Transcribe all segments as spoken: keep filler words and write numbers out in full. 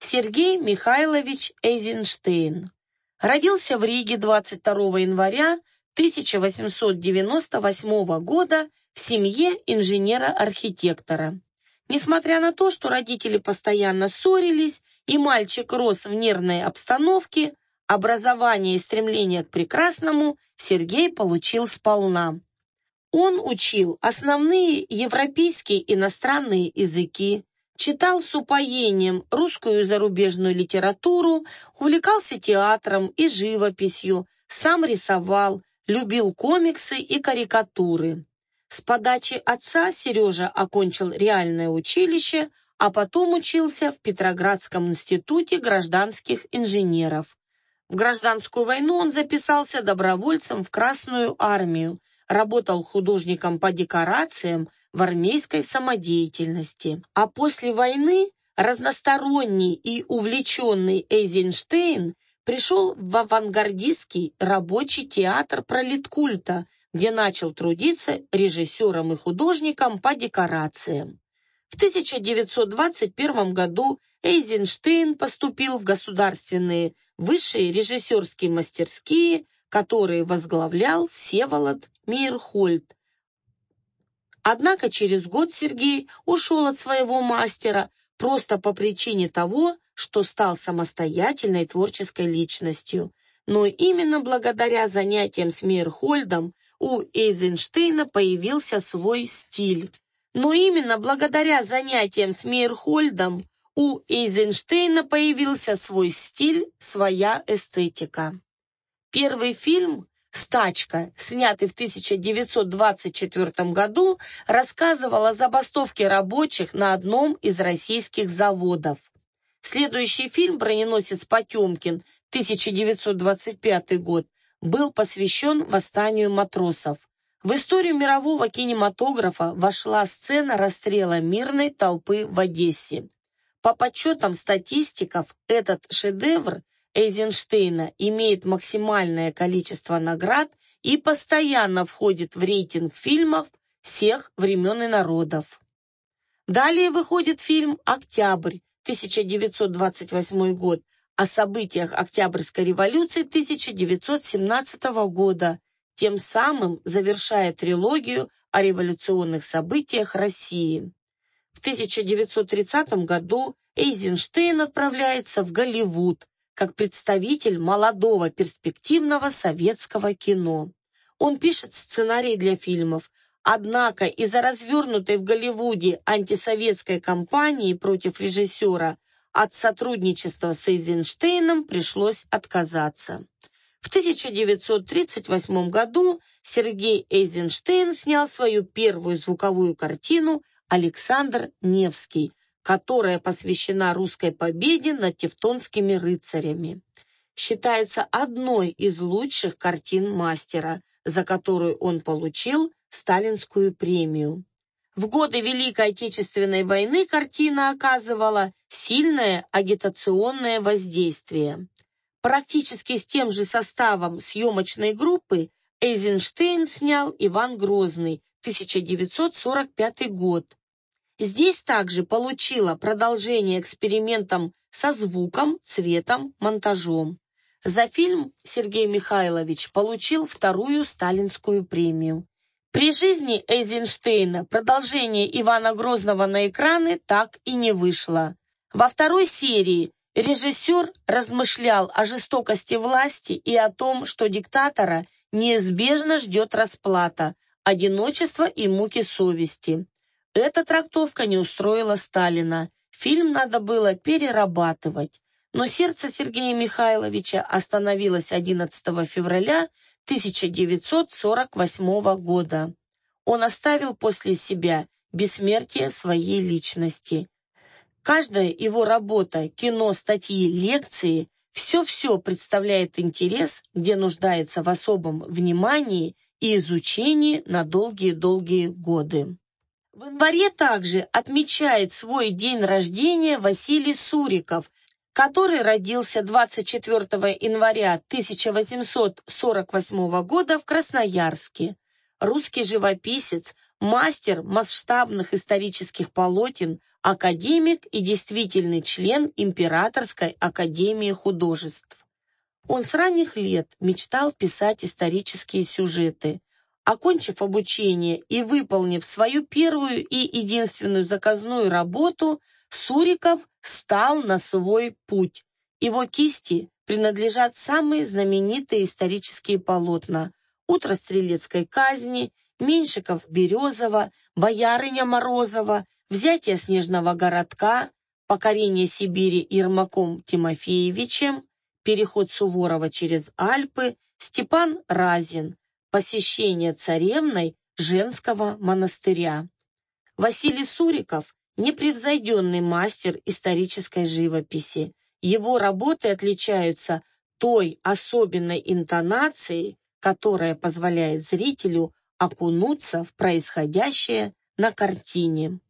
Сергей Михайлович Эйзенштейн. Родился в Риге двадцать второго января тысяча восемьсот девяносто восьмого года в семье инженера-архитектора. Несмотря на то, что родители постоянно ссорились, и мальчик рос в нервной обстановке, образование и стремление к прекрасному Сергей получил сполна. Он учил основные европейские иностранные языки, читал с упоением русскую и зарубежную литературу, увлекался театром и живописью, сам рисовал, любил комиксы и карикатуры. С подачи отца Сережа окончил реальное училище, а потом учился в Петроградском институте гражданских инженеров. В гражданскую войну он записался добровольцем в Красную армию, работал художником по декорациям в армейской самодеятельности. А после войны разносторонний и увлеченный Эйзенштейн пришел в авангардистский рабочий театр пролеткульта, где начал трудиться режиссером и художником по декорациям. В тысяча девятьсот двадцать первом году Эйзенштейн поступил в государственные высшие режиссерские мастерские, которые возглавлял Всеволод Мейерхольд. Однако через год Сергей ушел от своего мастера просто по причине того, что стал самостоятельной творческой личностью. Но именно благодаря занятиям с Мейерхольдом у Эйзенштейна появился свой стиль. Но именно благодаря занятиям с Мейерхольдом у Эйзенштейна появился свой стиль, своя эстетика. Первый фильм «Стачка», снятый в тысяча девятьсот двадцать четвёртом году, рассказывал о забастовке рабочих на одном из российских заводов. Следующий фильм «Броненосец Потемкин» тысяча девятьсот двадцать пятый год был посвящен восстанию матросов. В историю мирового кинематографа вошла сцена расстрела мирной толпы в Одессе. По подсчетам статистиков, этот шедевр Эйзенштейна имеет максимальное количество наград и постоянно входит в рейтинг фильмов всех времен и народов. Далее выходит фильм «Октябрь» тысяча девятьсот двадцать восьмой год о событиях Октябрьской революции тысяча девятьсот семнадцатого года, тем самым завершая трилогию о революционных событиях России. В тысяча девятьсот тридцатом году Эйзенштейн отправляется в Голливуд как представитель молодого перспективного советского кино. Он пишет сценарий для фильмов, однако из-за развернутой в Голливуде антисоветской кампании против режиссера от сотрудничества с Эйзенштейном пришлось отказаться. В тысяча девятьсот тридцать восьмом году Сергей Эйзенштейн снял свою первую звуковую картину «Александр Невский», которая посвящена русской победе над тевтонскими рыцарями. Считается одной из лучших картин мастера, за которую он получил Сталинскую премию. В годы Великой Отечественной войны картина оказывала сильное агитационное воздействие. Практически с тем же составом съемочной группы Эйзенштейн снял «Иван Грозный» тысяча девятьсот сорок пятый год. Здесь также получила продолжение экспериментам со звуком, цветом, монтажом. За фильм Сергей Михайлович получил вторую Сталинскую премию. При жизни Эйзенштейна продолжение Ивана Грозного на экраны так и не вышло. Во второй серии режиссер размышлял о жестокости власти и о том, что диктатора неизбежно ждет расплата, одиночество и муки совести. Эта трактовка не устроила Сталина. Фильм надо было перерабатывать. Но сердце Сергея Михайловича остановилось одиннадцатого февраля тысяча девятьсот сорок восьмого года. Он оставил после себя бессмертие своей личности. Каждая его работа, кино, статьи, лекции – все-все представляет интерес, где нуждается в особом внимании и изучении на долгие-долгие годы. В январе также отмечает свой день рождения Василий Суриков, который родился двадцать четвёртого января тысяча восемьсот сорок восьмого года в Красноярске. русский живописец, мастер масштабных исторических полотен, академик и действительный член Императорской академии художеств. Он с ранних лет мечтал писать исторические сюжеты. Окончив обучение и выполнив свою первую и единственную заказную работу, Суриков стал на свой путь. Его кисти принадлежат самые знаменитые исторические полотна: «Утро стрелецкой казни», «Меньшиков-Березова», «Боярыня Морозова», «Взятие снежного городка», «Покорение Сибири Ермаком Тимофеевичем», «Переход Суворова через Альпы», «Степан Разин», «Посещение царевной женского монастыря». Василий Суриков – непревзойденный мастер исторической живописи. Его работы отличаются той особенной интонацией, которая позволяет зрителю окунуться в происходящее на картине.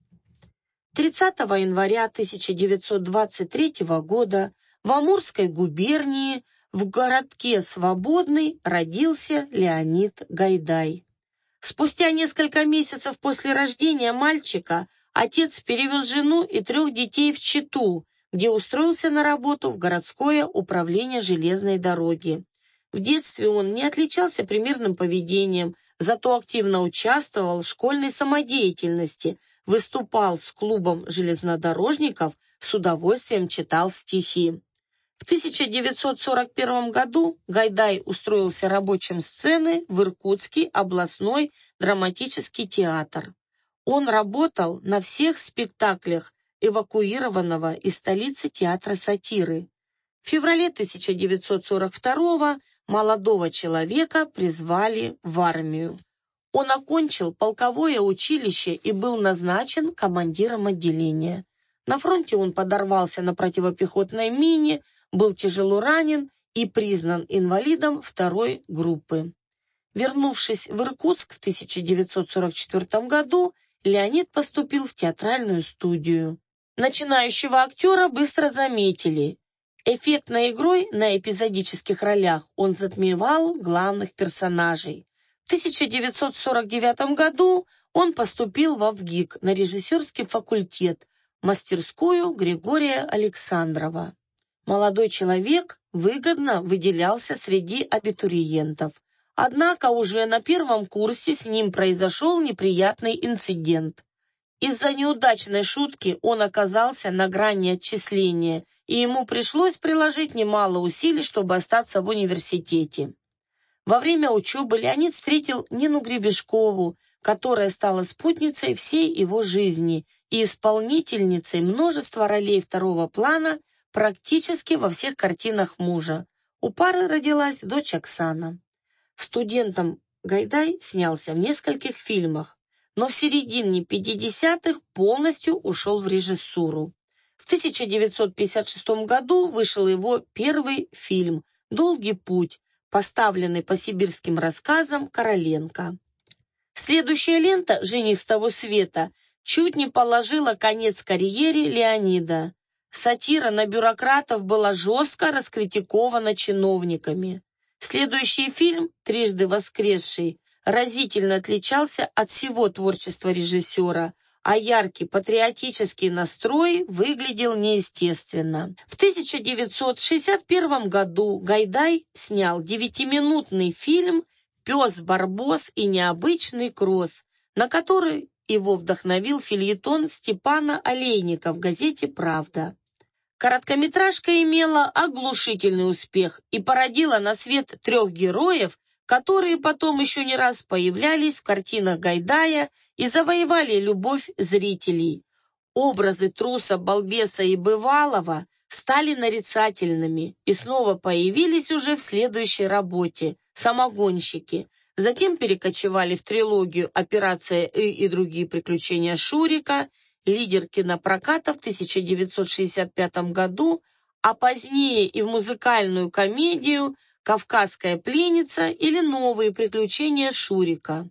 тридцатого января тысяча девятьсот двадцать третьего года в Амурской губернии в городке Свободный родился Леонид Гайдай. Спустя несколько месяцев после рождения мальчика отец перевез жену и трех детей в Читу, где устроился на работу в городское управление железной дороги. В детстве он не отличался примерным поведением, зато активно участвовал в школьной самодеятельности, выступал с клубом железнодорожников, с удовольствием читал стихи. В тысяча девятьсот сорок первом году Гайдай устроился рабочим сцены в Иркутский областной драматический театр. Он работал на всех спектаклях эвакуированного из столицы театра сатиры. В феврале тысяча девятьсот сорок второго молодого человека призвали в армию. Он окончил полковое училище и был назначен командиром отделения. На фронте он подорвался на противопехотной мине, был тяжело ранен и признан инвалидом второй группы. Вернувшись в Иркутск в тысяча девятьсот сорок четвёртом году, Леонид поступил в театральную студию. Начинающего актера быстро заметили. Эффектной игрой на эпизодических ролях он затмевал главных персонажей. В тысяча девятьсот сорок девятом году он поступил во ВГИК на режиссерский факультет, в мастерскую Григория Александрова. Молодой человек выгодно выделялся среди абитуриентов. Однако уже на первом курсе с ним произошел неприятный инцидент. Из-за неудачной шутки он оказался на грани отчисления, и ему пришлось приложить немало усилий, чтобы остаться в университете. Во время учебы Леонид встретил Нину Гребешкову, которая стала спутницей всей его жизни и исполнительницей множества ролей второго плана практически во всех картинах мужа. У пары родилась дочь Оксана. Студентом Гайдай снялся в нескольких фильмах, но в середине пятидесятых полностью ушел в режиссуру. В тысяча девятьсот пятьдесят шестом году вышел его первый фильм «Долгий путь», поставленный по сибирским рассказам Короленко. Следующая лента «Жених с того света» чуть не положила конец карьере Леонида. Сатира на бюрократов была жестко раскритикована чиновниками. Следующий фильм «Трижды воскресший» разительно отличался от всего творчества режиссера, а яркий патриотический настрой выглядел неестественно. В тысяча девятьсот шестьдесят первом году Гайдай снял девятиминутный фильм «Пес Барбос и необычный кросс», на который его вдохновил фельетон Степана Олейника в газете «Правда». Короткометражка имела оглушительный успех и породила на свет трех героев, которые потом еще не раз появлялись в картинах Гайдая и завоевали любовь зрителей. Образы труса, балбеса и бывалого стали нарицательными и снова появились уже в следующей работе «Самогонщики». Затем перекочевали в трилогию «Операция И» и другие приключения Шурика, лидер кинопроката в тысяча девятьсот шестьдесят пятом году, а позднее и в музыкальную комедию «Кавказская пленница» или «Новые приключения Шурика».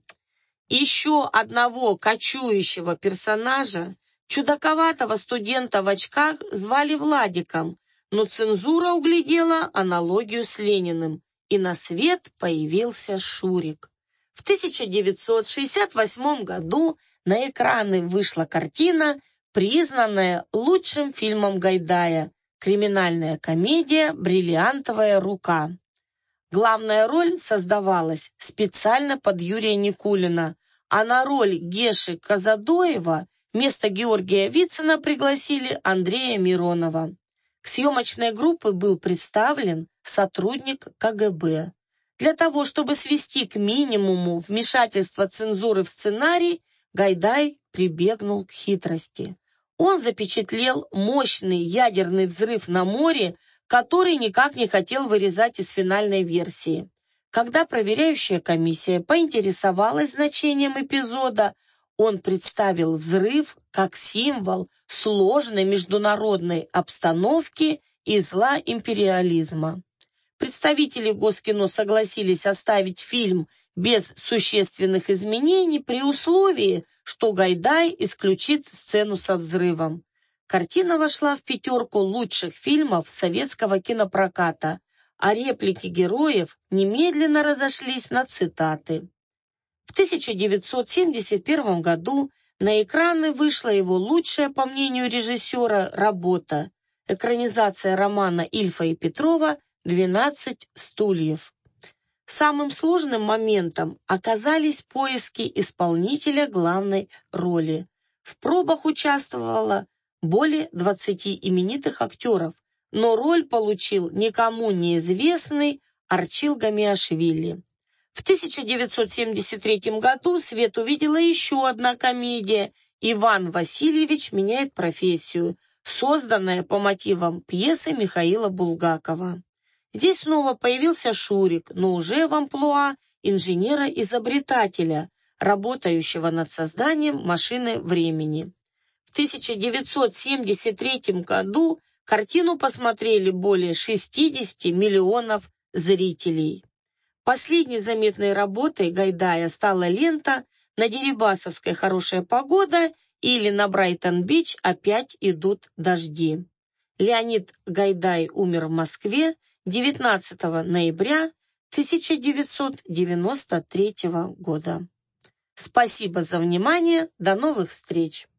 Еще одного кочующего персонажа, чудаковатого студента в очках, звали Владиком, но цензура углядела аналогию с Лениным, и на свет появился Шурик. В тысяча девятьсот шестьдесят восьмом году на экраны вышла картина, признанная лучшим фильмом Гайдая, криминальная комедия «Бриллиантовая рука». Главная роль создавалась специально под Юрия Никулина, а на роль Геши Казадоева вместо Георгия Вицина пригласили Андрея Миронова. К съемочной группе был представлен сотрудник ка гэ бэ. Для того, чтобы свести к минимуму вмешательство цензуры в сценарий, Гайдай прибегнул к хитрости. Он запечатлел мощный ядерный взрыв на море, который никак не хотел вырезать из финальной версии. Когда проверяющая комиссия поинтересовалась значением эпизода, он представил взрыв как символ сложной международной обстановки и зла империализма. Представители Госкино согласились оставить фильм без существенных изменений при условии, что Гайдай исключит сцену со взрывом. Картина вошла в пятерку лучших фильмов советского кинопроката, а реплики героев немедленно разошлись на цитаты. В тысяча девятьсот семьдесят первом году на экраны вышла его лучшая, по мнению режиссера, работа – экранизация романа Ильфа и Петрова «двенадцать стульев». Самым сложным моментом оказались поиски исполнителя главной роли. В пробах участвовало более двадцати именитых актеров, но роль получил никому неизвестный Арчил Гамиашвили. В тысяча девятьсот семьдесят третьем году свет увидела еще одна комедия «Иван Васильевич меняет профессию», созданная по мотивам пьесы Михаила Булгакова. Здесь снова появился Шурик, но уже в амплуа инженера-изобретателя, работающего над созданием машины времени. В тысяча девятьсот семьдесят третьем году картину посмотрели более шестидесяти миллионов зрителей. Последней заметной работой Гайдая стала лента «На Дерибасовской хорошая погода» или «На Брайтон-Бич опять идут дожди». Леонид Гайдай умер в Москве девятнадцатого ноября тысяча девятьсот девяносто третьего года. Спасибо за внимание. До новых встреч!